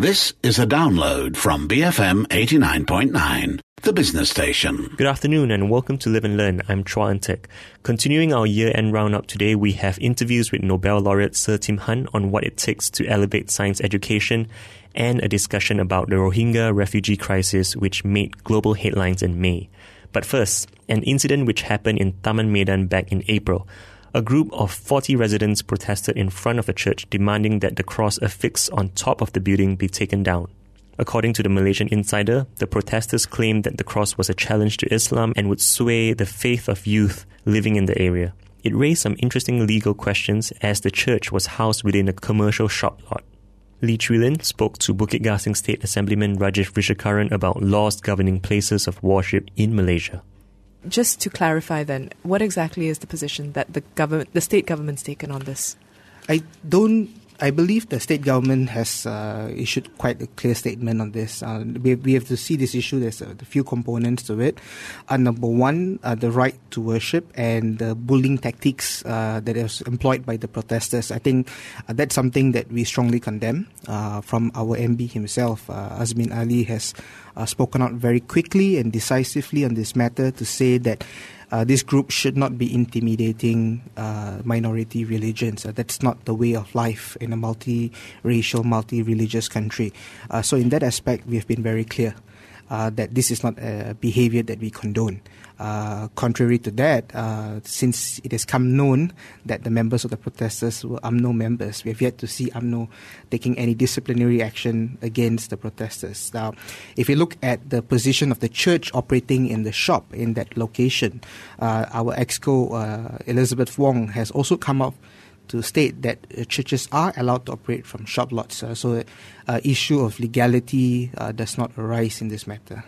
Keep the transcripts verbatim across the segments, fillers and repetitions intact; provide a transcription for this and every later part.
This is a download from B F M eighty-nine point nine, the business station. Good afternoon and welcome to Live and Learn. I'm Chua Antek. Continuing our year-end roundup today, we have interviews with Nobel laureate Sir Tim Hunt on what it takes to elevate science education and a discussion about the Rohingya refugee crisis which made global headlines in May. But first, an incident which happened in Taman Medan back in April. A group of forty residents protested in front of a church demanding that the cross affixed on top of the building be taken down. According to the Malaysian Insider, the protesters claimed that the cross was a challenge to Islam and would sway the faith of youth living in the area. It raised some interesting legal questions as the church was housed within a commercial shop lot. Lee Chui Lin spoke to Bukit Gasing State Assemblyman Rajesh Vishakaran about laws governing places of worship in Malaysia. Just to clarify then, what exactly is the position that the government, the state government's taken on this? I don't. I believe the state government has uh, issued quite a clear statement on this. Uh, we, we have to see this issue. There's a, a few components to it. Uh, number one, uh, the right to worship and the bullying tactics uh, that is employed by the protesters. I think uh, that's something that we strongly condemn. Uh, from our M B himself, uh, Azmin Ali has uh, spoken out very quickly and decisively on this matter to say that Uh, this group should not be intimidating uh, minority religions. Uh, that's not the way of life in a multi-racial, multi-religious country. Uh, so in that aspect, we have been very clear uh, that this is not a behavior that we condone. Uh, contrary to that, uh, since it has come known that the members of the protesters were U M N O members, we have yet to see U M N O taking any disciplinary action against the protesters. Now, if you look at the position of the church operating in the shop in that location, uh, our exco, uh, Elizabeth Wong, has also come up to state that uh, churches are allowed to operate from shop lots. Uh, so, uh, issue of legality uh, does not arise in this matter.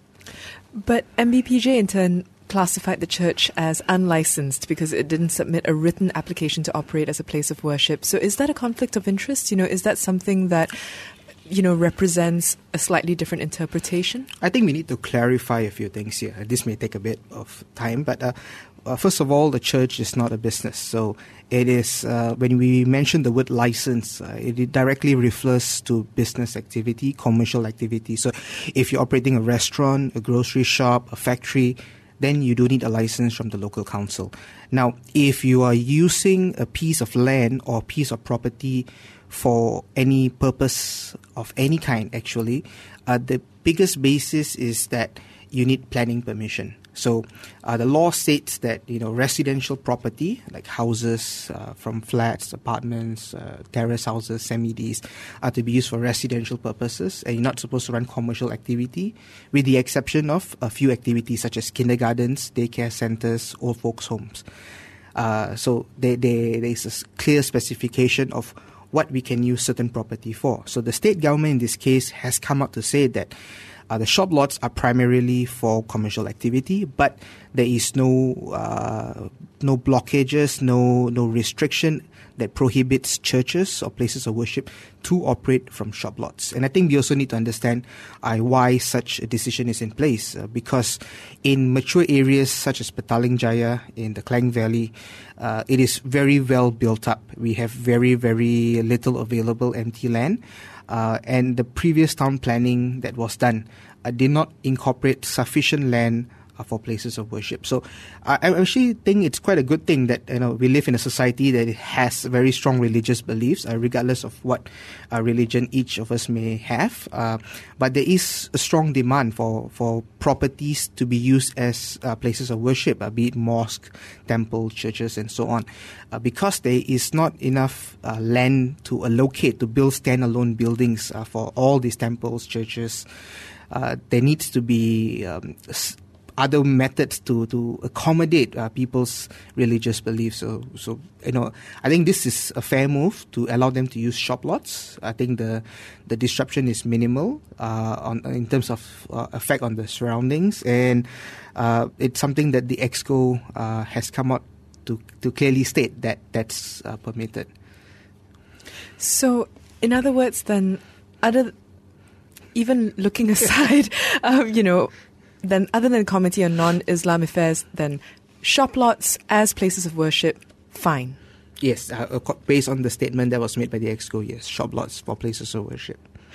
But M B P J in turn classified the church as unlicensed because it didn't submit a written application to operate as a place of worship. So is that a conflict of interest? You know, is that something that, you know, represents a slightly different interpretation? I think we need to clarify a few things here. This may take a bit of time, but uh, uh, first of all, the church is not a business. So it is, uh, when we mention the word license, uh, it directly refers to business activity, commercial activity. So if you're operating a restaurant, a grocery shop, a factory, then you do need a license from the local council. Now, if you are using a piece of land or piece of property for any purpose of any kind, actually, uh, the biggest basis is that you need planning permission. So uh, the law states that, you know, residential property like houses uh, from flats, apartments, uh, terrace houses, semi-Ds are to be used for residential purposes, and you're not supposed to run commercial activity, with the exception of a few activities such as kindergartens, daycare centers, old folks' homes. Uh, so there there is a clear specification of what we can use certain property for. So the state government in this case has come out to say that Uh, the shop lots are primarily for commercial activity, but there is no uh, no blockages, no no restriction that prohibits churches or places of worship to operate from shop lots. And I think we also need to understand uh, why such a decision is in place, uh, because in mature areas such as Petaling Jaya in the Klang Valley, uh, it is very well built up. We have very, very little available empty land. Uh, and the previous town planning that was done uh, did not incorporate sufficient land uh, for places of worship. So I, I actually think it's quite a good thing that, you know, we live in a society that has very strong religious beliefs, uh, regardless of what uh, religion each of us may have. Uh, but there is a strong demand for, for properties to be used as uh, places of worship, uh, be it mosque, temple, churches, and so on. Uh, because there is not enough uh, land to allocate to build standalone buildings uh, for all these temples, churches, uh, there needs to be um, s- other methods to to accommodate uh, people's religious beliefs. So, so you know, I think this is a fair move to allow them to use shop lots. I think the the disruption is minimal uh, on in terms of uh, effect on the surroundings, and uh, it's something that the Exco uh, has come out to to clearly state that that's uh, permitted. So, in other words, then, other even looking aside, um, you know. Then, other than the Committee on Non-Islam Affairs, then shop lots as places of worship, fine. Yes, uh, based on the statement that was made by the Exco, yes, shop lots for places of worship.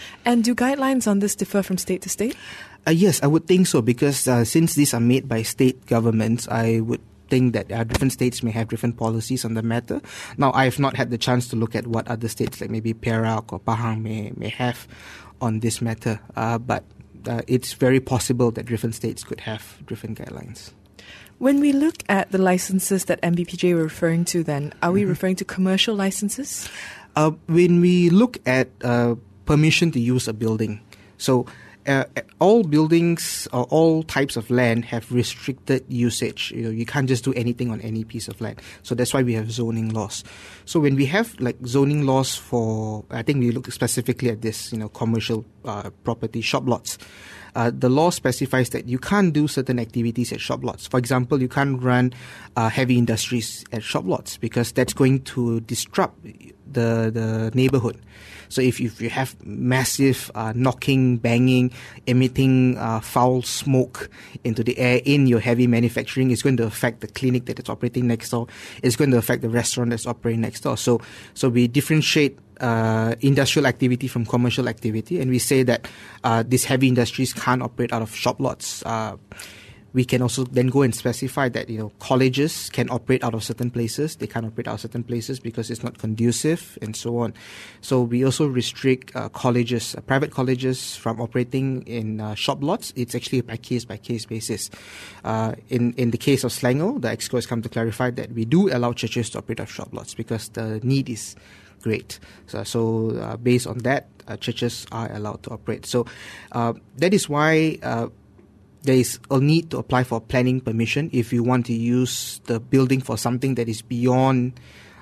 And do guidelines on this differ from state to state? Uh, yes, I would think so, because uh, since these are made by state governments, I would think that uh, different states may have different policies on the matter. Now, I have not had the chance to look at what other states, like maybe Perak or Pahang, may, may have on this matter, uh, but uh, it's very possible that different states could have different guidelines. When we look at the licenses that M B P J were referring to then, are we mm-hmm. referring to commercial licenses? Uh, when we look at uh, permission to use a building, so uh, all buildings or all types of land have restricted usage. You know, you can't just do anything on any piece of land. So that's why we have zoning laws. So when we have like zoning laws for, I think we look specifically at this, you know, commercial uh, property, shop lots. Uh, the law specifies that you can't do certain activities at shop lots. For example, you can't run uh, heavy industries at shop lots because that's going to disrupt the the neighborhood. So if you, if you have massive uh, knocking, banging, emitting uh, foul smoke into the air in your heavy manufacturing, it's going to affect the clinic that is operating next door. It's going to affect the restaurant that's operating next door. So so we differentiate Uh, industrial activity from commercial activity, and we say that uh, these heavy industries can't operate out of shop lots. Uh, we can also then go and specify that, you know, colleges can operate out of certain places. They can't operate out of certain places because it's not conducive, and so on. So we also restrict uh, colleges, uh, private colleges, from operating in uh, shop lots. It's actually by case by case basis. Uh, in in the case of Selangor, the EXCO has come to clarify that we do allow churches to operate out of shop lots because the need is great. So, so uh, based on that, uh, churches are allowed to operate. So uh, that is why uh, there is a need to apply for planning permission if you want to use the building for something that is beyond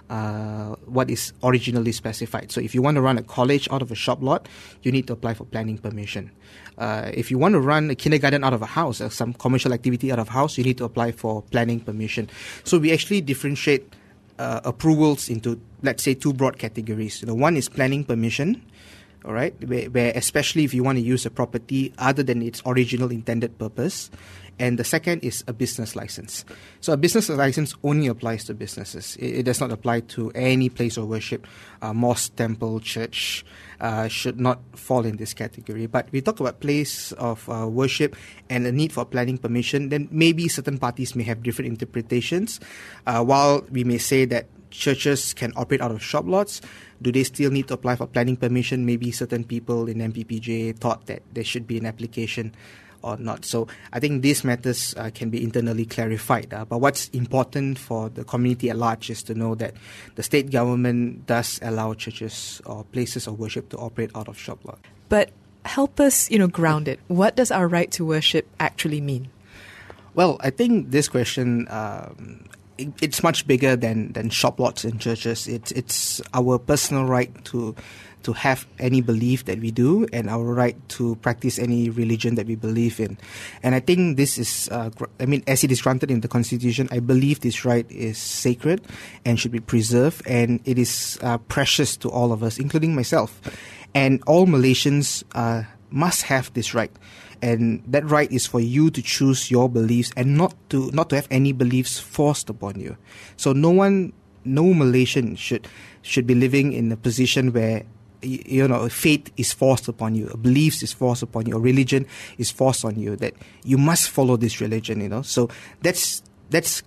uh, what is originally specified. So if you want to run a college out of a shop lot, you need to apply for planning permission. Uh, if you want to run a kindergarten out of a house, or some commercial activity out of a house, you need to apply for planning permission. So we actually differentiate Uh, approvals into, let's say, two broad categories. You know, one is planning permission, all right, where, where especially if you want to use a property other than its original intended purpose. And the second is a business license. So a business license only applies to businesses. It, it does not apply to any place of worship. Uh, mosque, temple, church uh, should not fall in this category. But we talk about place of uh, worship and the need for planning permission, then maybe certain parties may have different interpretations. Uh, while we may say that churches can operate out of shop lots, do they still need to apply for planning permission? Maybe certain people in M P P J thought that there should be an application or not. So I think these matters uh, can be internally clarified. Uh, but what's important for the community at large is to know that the state government does allow churches or places of worship to operate out of shop lot. But help us, you know, ground it. What does our right to worship actually mean? Well, I think this question, um, it, it's much bigger than, than shop lots in churches. It's, it's our personal right to to have any belief that we do, and our right to practice any religion that we believe in. And I think this is, uh, gr- I mean, as it is granted in the Constitution, I believe this right is sacred and should be preserved, and it is uh, precious to all of us, including myself. And all Malaysians uh, must have this right. And that right is for you to choose your beliefs and not to not to have any beliefs forced upon you. So no one, no Malaysian should should be living in a position where, you know, faith is forced upon you, beliefs is forced upon you, or religion is forced on you, that you must follow this religion, you know. So that's, that's,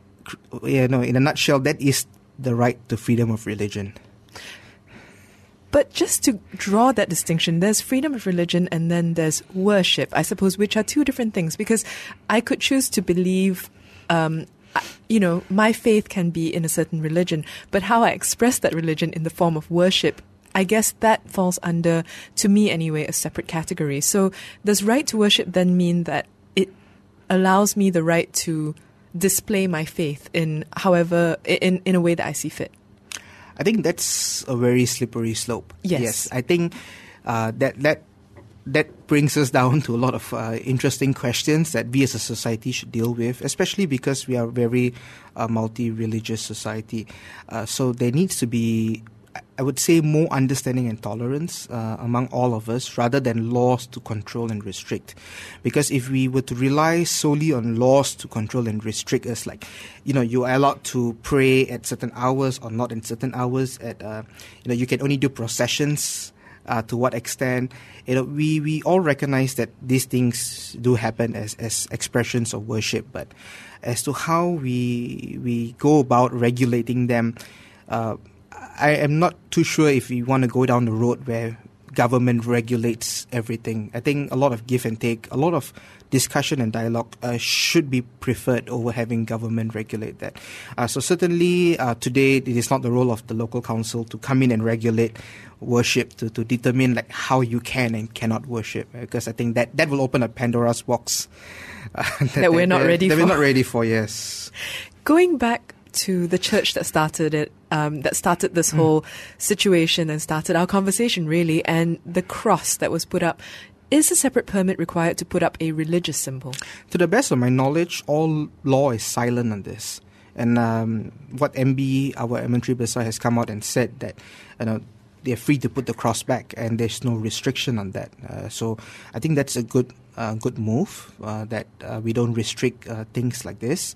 you know, in a nutshell, that is the right to freedom of religion. But just to draw that distinction, there's freedom of religion and then there's worship, I suppose, which are two different things, because I could choose to believe, um, you know, my faith can be in a certain religion, but how I express that religion in the form of worship, I guess that falls under, to me anyway, a separate category. So does right to worship then mean that it allows me the right to display my faith in however, in, in a way that I see fit? I think that's a very slippery slope. Yes. Yes, I think uh, that that that brings us down to a lot of uh, interesting questions that we as a society should deal with, especially because we are a very uh, multi-religious society. Uh, so there needs to be, I would say, more understanding and tolerance uh, among all of us rather than laws to control and restrict. Because if we were to rely solely on laws to control and restrict us, like, you know, you are allowed to pray at certain hours or not in certain hours, at, uh, you know, you can only do processions uh, to what extent. You know, we, we all recognize that these things do happen as, as expressions of worship, but as to how we we go about regulating them, uh, I am not too sure if we want to go down the road where government regulates everything. I think a lot of give and take, a lot of discussion and dialogue uh, should be preferred over having government regulate that. Uh, so certainly uh, today it is not the role of the local council to come in and regulate worship, to, to determine like how you can and cannot worship, because I think that, that will open a Pandora's box uh, that, that we're not that, ready that for. We're not ready for, yes. Going back to the church that started it, um, that started this whole mm. situation and started our conversation, really, and the cross that was put up. Is a separate permit required to put up a religious symbol? To the best of my knowledge, all law is silent on this. And um, what M B, our Menteri Besar, has come out and said that, you know, they're free to put the cross back, and there's no restriction on that. Uh, so I think that's a good, uh, good move uh, that uh, we don't restrict uh, things like this.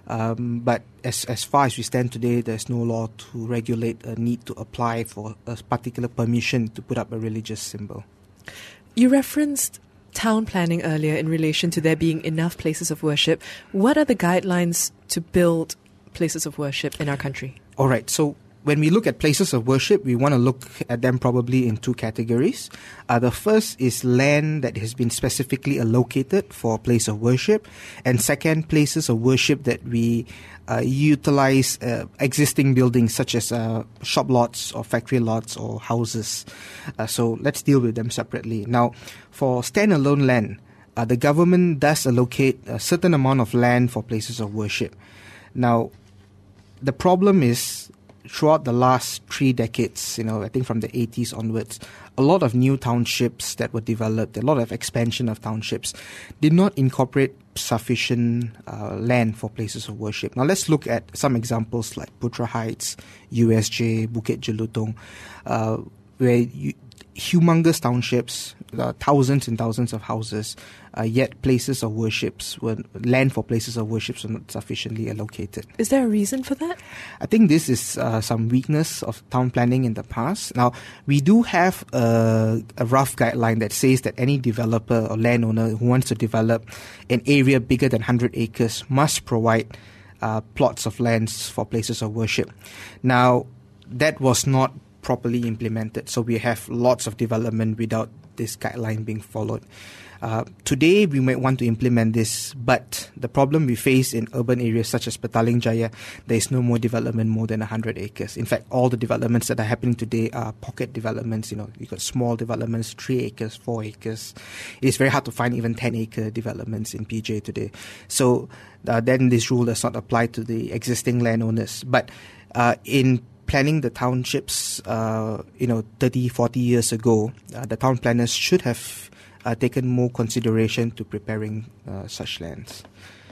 Um, but as as far as we stand today, there's no law to regulate a need to apply for a particular permission to put up a religious symbol. You referenced town planning earlier in relation to there being enough places of worship. What are the guidelines to build places of worship in our country? All right, so when we look at places of worship, we want to look at them probably in two categories. Uh, the first is land that has been specifically allocated for a place of worship. And second, places of worship that we uh, utilize uh, existing buildings such as uh, shop lots or factory lots or houses. Uh, so let's deal with them separately. Now, for standalone land, uh, the government does allocate a certain amount of land for places of worship. Now, the problem is, throughout the last three decades, you know, I think from the eighties onwards, a lot of new townships that were developed, a lot of expansion of townships, did not incorporate sufficient uh, land for places of worship. Now let's look at some examples like Putra Heights, U S J, Bukit Jelutong, uh, where you, humongous townships, uh, thousands and thousands of houses, uh, yet places of worships, were, land for places of worships were not sufficiently allocated. Is there a reason for that? I think this is uh, some weakness of town planning in the past. Now, we do have a, a rough guideline that says that any developer or landowner who wants to develop an area bigger than one hundred acres must provide uh, plots of lands for places of worship. Now, that was not properly implemented, so we have lots of development without this guideline being followed. Uh, today, we might want to implement this, but the problem we face in urban areas such as Petaling Jaya, there is no more development more than one hundred acres. In fact, all the developments that are happening today are pocket developments. You know, you've got small developments, three acres, four acres. It is very hard to find even ten acre developments in P J today. So uh, then this rule does not apply to the existing landowners. But uh, in planning the townships, uh, you know, thirty, forty years ago, uh, the town planners should have uh, taken more consideration to preparing uh, such lands.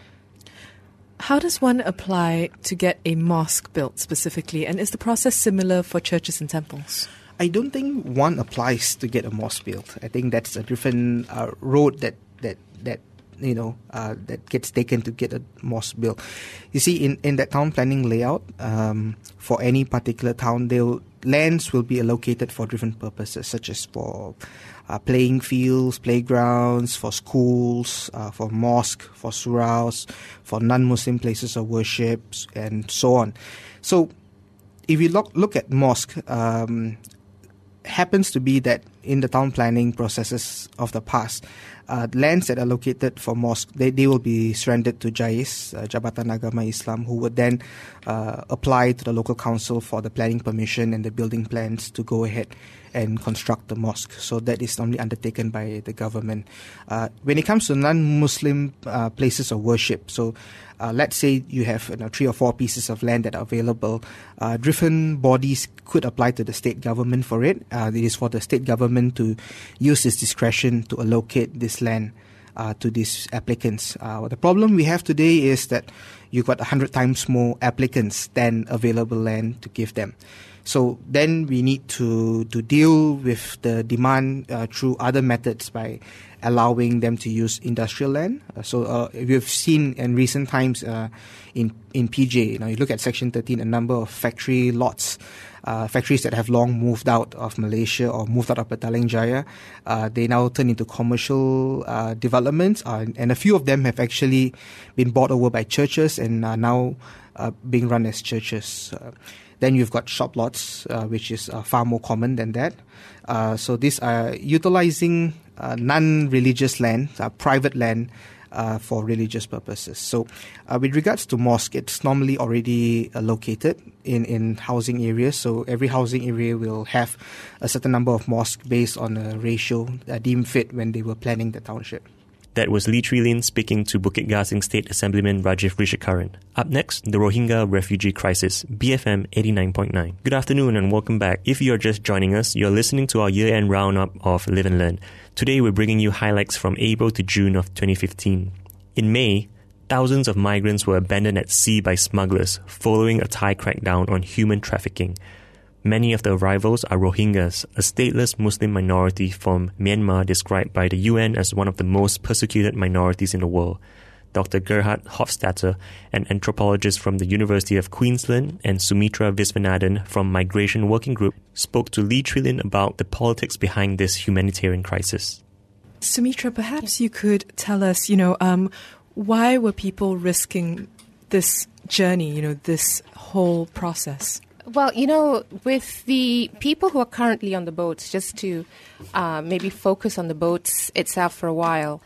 How does one apply to get a mosque built specifically? And is the process similar for churches and temples? I don't think one applies to get a mosque built. I think that's a different uh, road that, that, that you know, uh, that gets taken to get a mosque built. You see, in, in that town planning layout, um, for any particular town, they'll, lands will be allocated for different purposes, such as for uh, playing fields, playgrounds, for schools, uh, for mosque, for suraus, for non-Muslim places of worship, and so on. So, if you look, look at mosque, um, happens to be that in the town planning processes of the past, uh, lands that are located for mosque, they, they will be surrendered to JAIS, uh, Jabatan Agama Islam, who would then uh, apply to the local council for the planning permission and the building plans to go ahead and construct the mosque. So that is normally undertaken by the government. Uh, when it comes to non-Muslim uh, places of worship, so uh, let's say you have you know, three or four pieces of land that are available, uh, different bodies could apply to the state government for it. Uh, it is for the state government to use its discretion to allocate this land uh, to these applicants. Uh, the problem we have today is that you've got one hundred times more applicants than available land to give them. So then we need to, to deal with the demand uh, through other methods by allowing them to use industrial land. Uh, so uh, we've seen in recent times uh, in in P J, you know, you look at Section thirteen, a number of factory lots, uh, factories that have long moved out of Malaysia or moved out of Petaling Jaya, uh, they now turn into commercial uh, developments, uh, and a few of them have actually been bought over by churches and are now uh, being run as churches. Uh, Then you've got shop lots, uh, which is uh, far more common than that. Uh, so these are utilizing uh, non-religious land, uh, private land, uh, for religious purposes. So uh, with regards to mosque, it's normally already uh, located in, in housing areas. So every housing area will have a certain number of mosques based on a ratio uh, deemed fit when they were planning the township. That was Lee Chui Lin speaking to Bukit Gasing State Assemblyman Rajiv Rishikaran. Up next, the Rohingya refugee crisis, B F M eighty-nine point nine. Good afternoon and welcome back. If you're just joining us, you're listening to our year-end roundup of Live and Learn. Today we're bringing you highlights from April to June of twenty fifteen. In May, thousands of migrants were abandoned at sea by smugglers following a Thai crackdown on human trafficking. Many of the arrivals are Rohingyas, a stateless Muslim minority from Myanmar described by the U N as one of the most persecuted minorities in the world. Doctor Gerhard Hofstadter, an anthropologist from the University of Queensland, and Sumitra Visvanathan from Migration Working Group spoke to Lee Chui Lin about the politics behind this humanitarian crisis. Sumitra, perhaps you could tell us, you know, um, why were people risking this journey, you know, this whole process? Well, you know, with the people who are currently on the boats, just to uh, maybe focus on the boats itself for a while,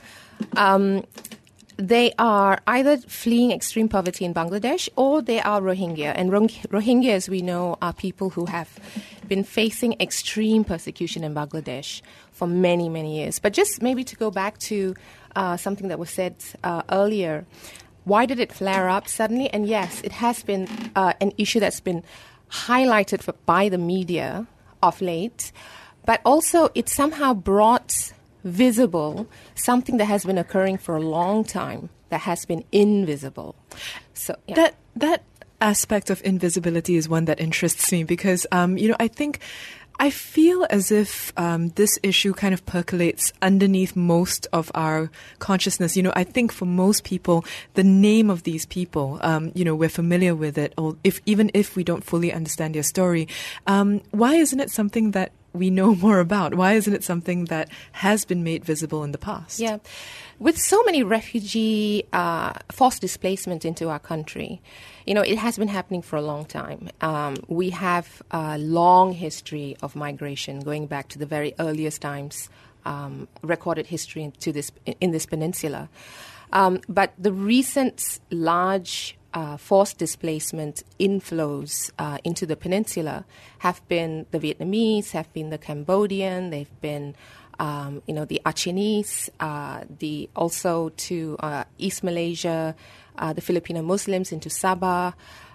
um, they are either fleeing extreme poverty in Bangladesh or they are Rohingya. And Rohingya, as we know, are people who have been facing extreme persecution in Bangladesh for many, many years. But just maybe to go back to uh, something that was said uh, earlier, why did it flare up suddenly? And yes, it has been uh, an issue that's been highlighted for, by the media of late, but also it somehow brought visible something that has been occurring for a long time that has been invisible. So yeah. that that aspect of invisibility is one that interests me because um, you know I think I feel as if um, this issue kind of percolates underneath most of our consciousness. You know, I think for most people, the name of these people, um, you know, we're familiar with it, or if even if we don't fully understand their story, um, why isn't it something that we know more about? Why isn't it something that has been made visible in the past? Yeah. With so many refugee uh, forced displacement into our country, you know, it has been happening for a long time. Um, we have a long history of migration going back to the very earliest times, um, recorded history into this in this peninsula. Um, but the recent large uh, forced displacement inflows uh, into the peninsula have been the Vietnamese, have been the Cambodian, they've been Um, you know, the Acehnese, uh, the also to uh, East Malaysia, uh, the Filipino Muslims into Sabah,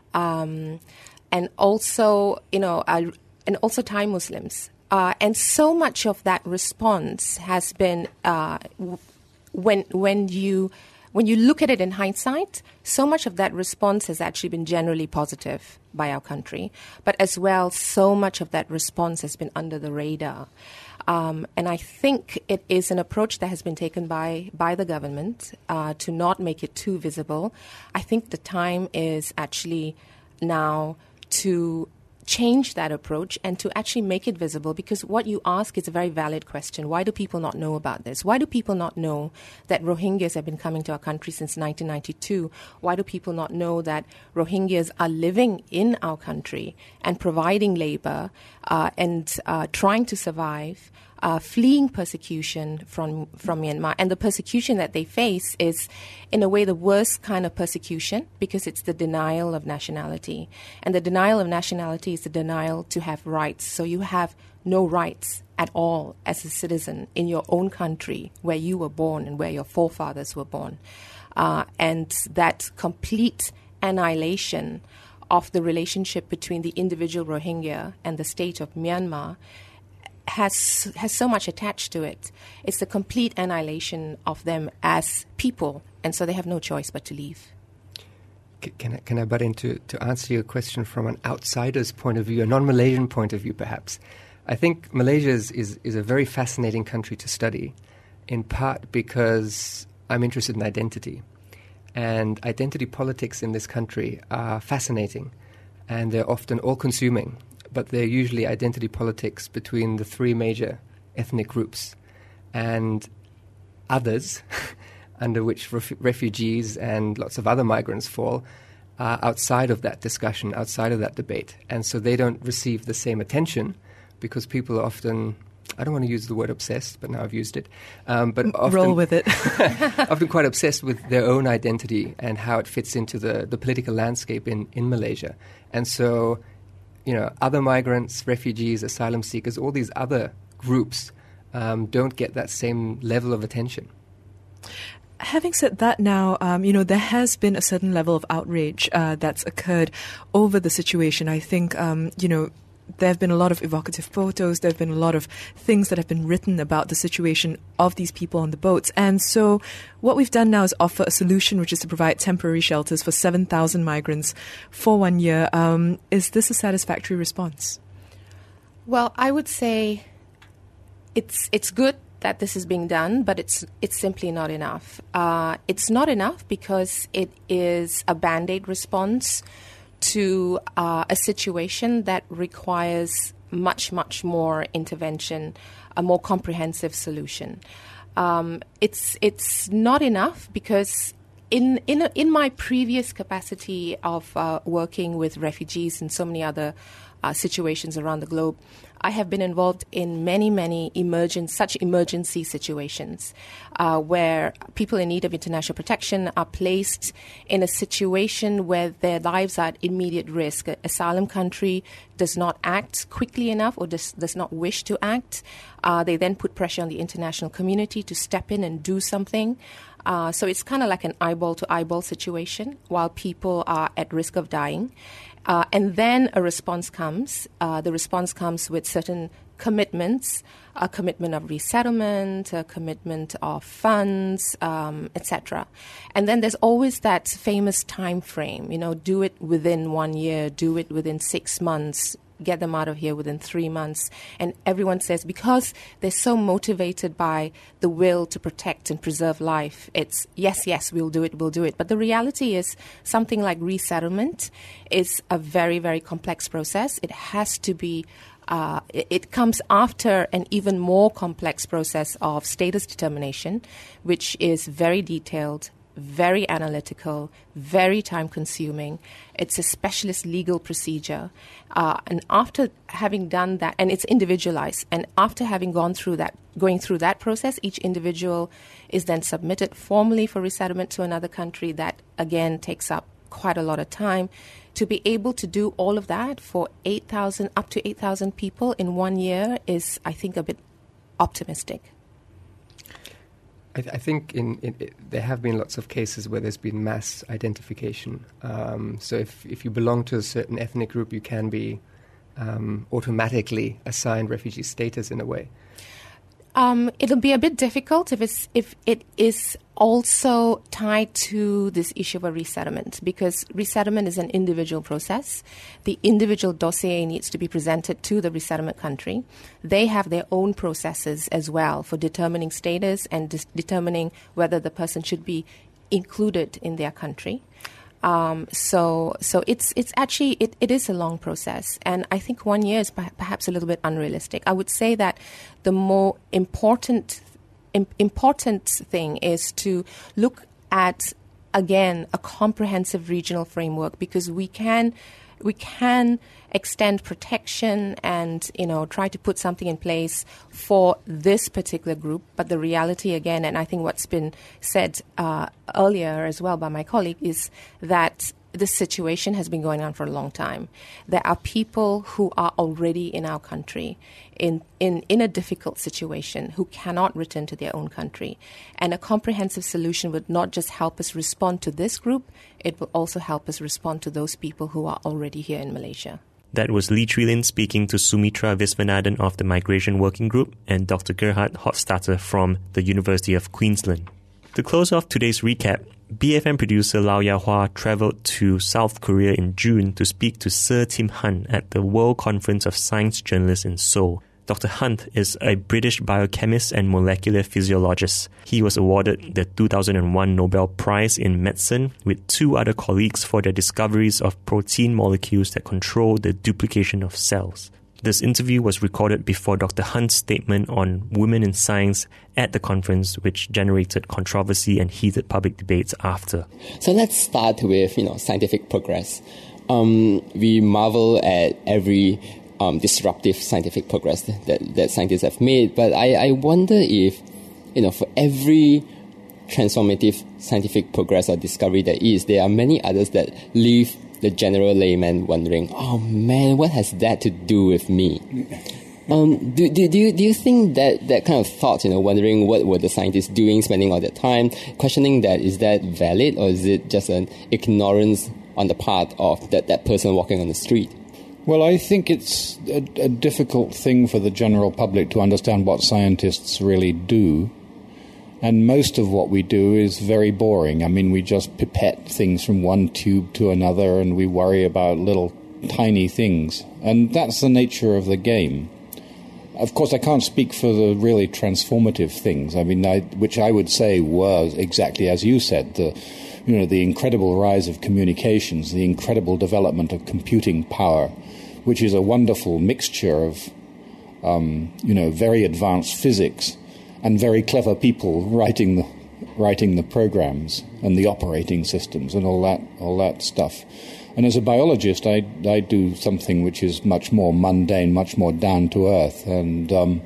um, and also, you know, uh, and also Thai Muslims. Uh, and so much of that response has been uh, w- when when you when you look at it in hindsight, so much of that response has actually been generally positive by our country, but as well, so much of that response has been under the radar. Um, and I think it is an approach that has been taken by, by the government uh, to not make it too visible. I think the time is actually now to change that approach and to actually make it visible, because what you ask is a very valid question. Why do people not know about this? Why do people not know that Rohingyas have been coming to our country since nineteen ninety-two? Why do people not know that Rohingyas are living in our country and providing labor uh, and uh, trying to survive, uh, fleeing persecution from, from Myanmar? And the persecution that they face is, in a way, the worst kind of persecution, because it's the denial of nationality. And the denial of nationality is the denial to have rights. So you have no rights at all as a citizen in your own country where you were born and where your forefathers were born. Uh, and that complete annihilation of the relationship between the individual Rohingya and the state of Myanmar has has so much attached to it. It's the complete annihilation of them as people, and so they have no choice but to leave. Can I, can I butt in to, to answer your question from an outsider's point of view, a non-Malaysian point of view, perhaps? I think Malaysia is, is, is a very fascinating country to study. in part because I'm interested in identity. And identity politics in this country are fascinating, and they're often all-consuming, but they're usually identity politics between the three major ethnic groups. And others, under which ref- refugees and lots of other migrants fall, are outside of that discussion, outside of that debate. And so they don't receive the same attention because people are often, I don't want to use the word obsessed, but now I've used it. Um, but often, Roll with it. often quite obsessed with their own identity and how it fits into the, the political landscape in, in Malaysia. And so, you know, other migrants, refugees, asylum seekers, all these other groups Um, don't get that same level of attention. Having said that now, um, you know, there has been a certain level of outrage uh, that's occurred over the situation. I think, um, you know, there have been a lot of evocative photos. There have been a lot of things that have been written about the situation of these people on the boats. And so what we've done now is offer a solution, which is to provide temporary shelters for seven thousand migrants for one year. Um, is this a satisfactory response? Well, I would say It's it's good that this is being done, but it's it's simply not enough. Uh, it's not enough because it is a Band-Aid response to uh, a situation that requires much, much more intervention, a more comprehensive solution. Um, it's it's not enough because in in a, in my previous capacity of uh, working with refugees and so many other uh, situations around the globe, I have been involved in many, many emergent, such emergency situations uh, where people in need of international protection are placed in a situation where their lives are at immediate risk. An asylum country does not act quickly enough or does, does not wish to act. Uh, they then put pressure on the international community to step in and do something. Uh, so it's kind of like an eyeball-to-eyeball situation while people are at risk of dying. Uh, and then a response comes. Uh, the response comes with certain commitments, a commitment of resettlement, a commitment of funds, um, et cetera. And then there's always that famous time frame, you know, do it within one year, do it within six months, get them out of here within three months. And everyone says because they're so motivated by the will to protect and preserve life, it's yes, yes, we'll do it, we'll do it. But the reality is something like resettlement is a very, very complex process. It has to be Uh, it, it comes after an even more complex process of status determination, which is very detailed, very analytical, very time-consuming. It's a specialist legal procedure. Uh, and after having done that, and it's individualized, and after having gone through that, going through that process, each individual is then submitted formally for resettlement to another country. That, again, takes up quite a lot of time. To be able to do all of that for eight thousand, up to eight thousand people in one year is, I think, a bit optimistic. I, th- I think in, in, it, there have been lots of cases where there's been mass identification. Um, so if, if you belong to a certain ethnic group, you can be um, automatically assigned refugee status in a way. Um, it'll be a bit difficult if it's if it is also tied to this issue of a resettlement, because resettlement is an individual process. The individual dossier needs to be presented to the resettlement country. They have their own processes as well for determining status and dis- determining whether the person should be included in their country. Um, so, so it's it's actually it, it is a long process, and I think one year is perhaps a little bit unrealistic. I would say that the more important im- important thing is to look at again a comprehensive regional framework, because we can we can extend protection and, you know, try to put something in place for this particular group. But the reality, again, and I think what's been said uh, earlier as well by my colleague, is that this situation has been going on for a long time. There are people who are already in our country in, in, in a difficult situation who cannot return to their own country. And a comprehensive solution would not just help us respond to this group, it will also help us respond to those people who are already here in Malaysia. That was Lee Chui Lin speaking to Sumitra Visvanathan of the Migration Working Group and Doctor Gerhard Hochstatter from the University of Queensland. To close off today's recap, B F M producer Lau Ya Hua travelled to South Korea in June to speak to Sir Tim Han at the World Conference of Science Journalists in Seoul. Doctor Hunt is a British biochemist and molecular physiologist. He was awarded the two thousand one Nobel Prize in Medicine with two other colleagues for their discoveries of protein molecules that control the duplication of cells. This interview was recorded before Doctor Hunt's statement on women in science at the conference, which generated controversy and heated public debates after. So let's start with, you know, scientific progress. Um, we marvel at every um, disruptive scientific progress that, that scientists have made, but I, I wonder if, you know, for every transformative scientific progress or discovery there is, there are many others that leave the general layman wondering, oh man, what has that to do with me? Um, do, do, do, you, do you think that that kind of thought, you know, wondering what were the scientists doing, spending all their time, questioning that, is that valid, or is it just an ignorance on the part of that, that person walking on the street? Well, I think it's a, a difficult thing for the general public to understand what scientists really do. And most of what we do is very boring. I mean, we just pipette things from one tube to another, and we worry about little tiny things. And that's the nature of the game. Of course, I can't speak for the really transformative things. I mean, I, which I would say was exactly as you said, the, you know, the incredible rise of communications, the incredible development of computing power, which is a wonderful mixture of, um, you know, very advanced physics and very clever people writing the writing the programs and the operating systems and all that all that stuff. And as a biologist, I I do something which is much more mundane, much more down to earth. And um,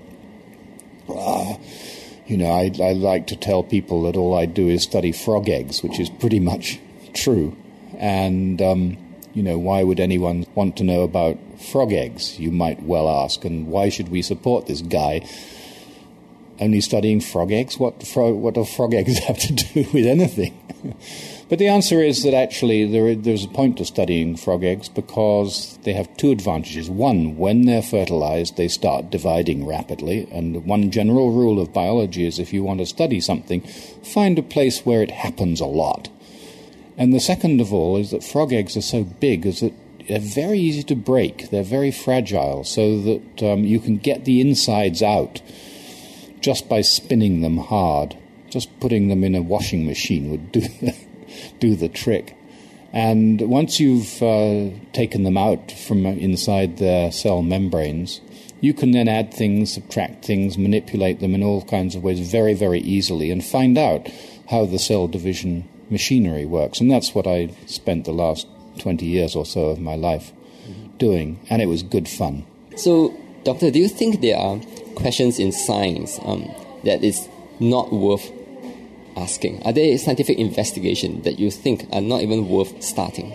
uh, you know, I I like to tell people that all I do is study frog eggs, which is pretty much true. And um, you know, why would anyone want to know about frog eggs? You might well ask. And why should we support this guy only studying frog eggs? What fro- what do frog eggs have to do with anything? But the answer is that actually there, there's a point to studying frog eggs because they have two advantages. One, when they're fertilized, they start dividing rapidly. And one general rule of biology is if you want to study something, find a place where it happens a lot. And the second of all is that frog eggs are so big is that they're very easy to break. They're very fragile, so that um, you can get the insides out just by spinning them hard. Just putting them in a washing machine would do the, do the trick. And once you've uh, taken them out from inside their cell membranes, you can then add things, subtract things, manipulate them in all kinds of ways very, very easily and find out how the cell division machinery works. And that's what I spent the last twenty years or so of my life doing. And it was good fun. So, Doctor, do you think there are questions in science um, that is not worth asking? Are there scientific investigations that you think are not even worth starting?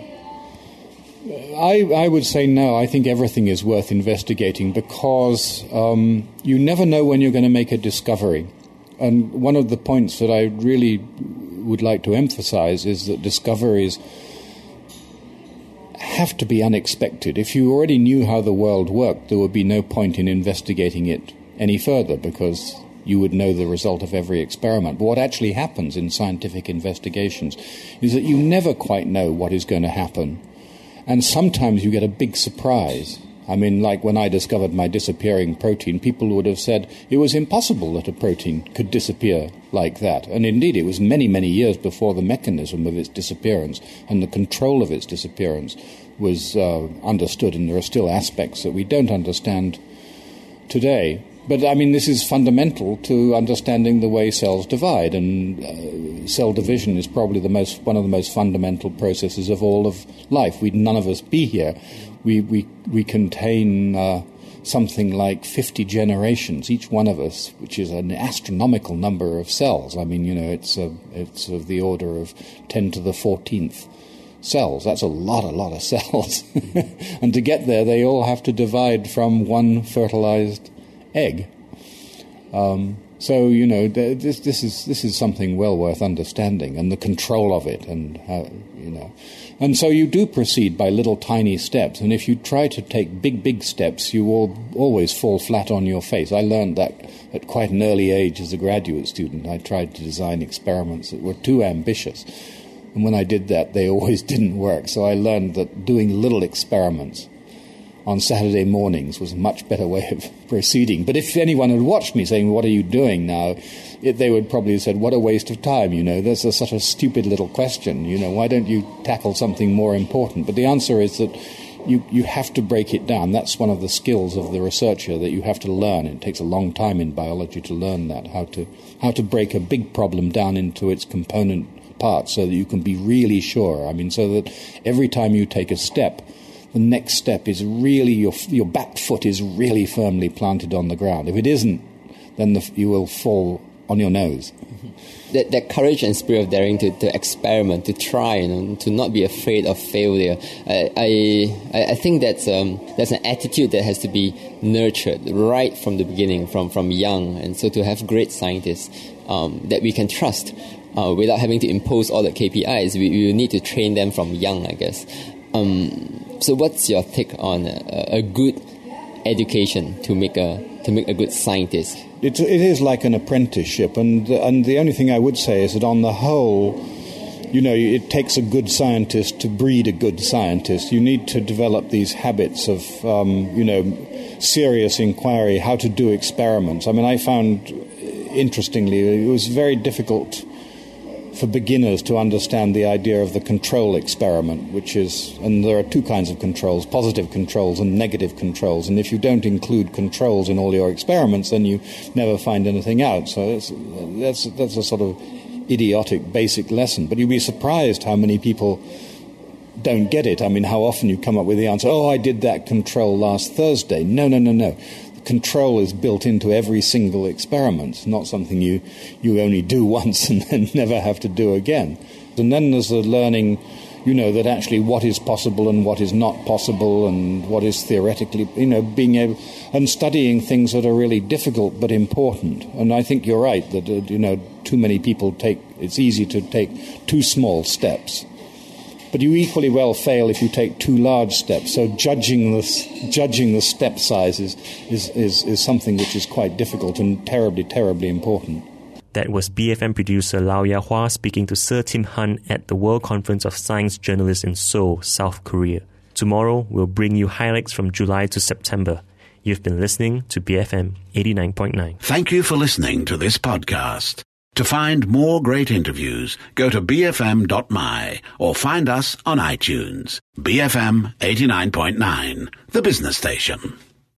I, I would say no. I think everything is worth investigating because um, you never know when you're going to make a discovery. And one of the points that I really would like to emphasize is that discoveries have to be unexpected. If you already knew how the world worked, there would be no point in investigating it any further because you would know the result of every experiment. But what actually happens in scientific investigations is that you never quite know what is going to happen. And sometimes you get a big surprise. I mean, like when I discovered my disappearing protein, people would have said it was impossible that a protein could disappear like that. And indeed, it was many, many years before the mechanism of its disappearance and the control of its disappearance was uh, understood. And there are still aspects that we don't understand today. But, I mean, this is fundamental to understanding the way cells divide, and uh, cell division is probably the most one of the most fundamental processes of all of life. We'd none of us be here. We we we contain uh, something like fifty generations, each one of us, which is an astronomical number of cells. I mean, you know, it's a, it's of the order of ten to the fourteenth cells. That's a lot, a lot of cells. And to get there, they all have to divide from one fertilized egg. Um, so you know this this is this is something well worth understanding, and the control of it, and how, you know, and so you do proceed by little tiny steps. And if you try to take big big steps, you will always fall flat on your face. I learned that at quite an early age as a graduate student. I tried to design experiments that were too ambitious, and when I did that, they always didn't work. So I learned that doing little experiments on Saturday mornings was a much better way of proceeding. But if anyone had watched me saying, what are you doing now, it, they would probably have said, what a waste of time, you know, that's a, such a stupid little question, you know, why don't you tackle something more important? But the answer is that you, you have to break it down. That's one of the skills of the researcher that you have to learn. It takes a long time in biology to learn that, how to how to break a big problem down into its component parts so that you can be really sure. I mean, so that every time you take a step, the next step is really, your your back foot is really firmly planted on the ground. If it isn't, then the, you will fall on your nose. Mm-hmm. That, that courage and spirit of daring to, to experiment, to try, you know, to not be afraid of failure. I I, I think that's um that's an attitude that has to be nurtured right from the beginning, from, from young. And so to have great scientists um, that we can trust uh, without having to impose all the K P Is, we, we need to train them from young, I guess. Um, so what's your take on a, a good education to make a to make a good scientist? It, it is like an apprenticeship, and and the only thing I would say is that on the whole, you know, it takes a good scientist to breed a good scientist. You need to develop these habits of, um, you know, serious inquiry, how to do experiments. I mean, I found, interestingly, it was very difficult for beginners to understand the idea of the control experiment, which is, and there are two kinds of controls, positive controls and negative controls, and if you don't include controls in all your experiments, then you never find anything out. So that's, that's, that's a sort of idiotic basic lesson. But you'd be surprised how many people don't get it. I mean, how often you come up with the answer, oh, I did that control last Thursday. No, no, no, no. Control is built into every single experiment, not something you, you only do once and then never have to do again. And then there's the learning, you know, that actually what is possible and what is not possible and what is theoretically, you know, being able, and studying things that are really difficult but important. And I think you're right that, uh, you know, too many people take, it's easy to take too small steps. But you equally well fail if you take too large steps. So judging the, judging the step size is, is, is, is something which is quite difficult and terribly, terribly important. That was B F M producer Lau Ya-Hua speaking to Sir Tim Han at the World Conference of Science Journalists in Seoul, South Korea. Tomorrow, we'll bring you highlights from July to September. You've been listening to B F M eighty-nine point nine. Thank you for listening to this podcast. To find more great interviews, go to b f m dot m y or find us on iTunes. B F M eighty-nine point nine, the business station.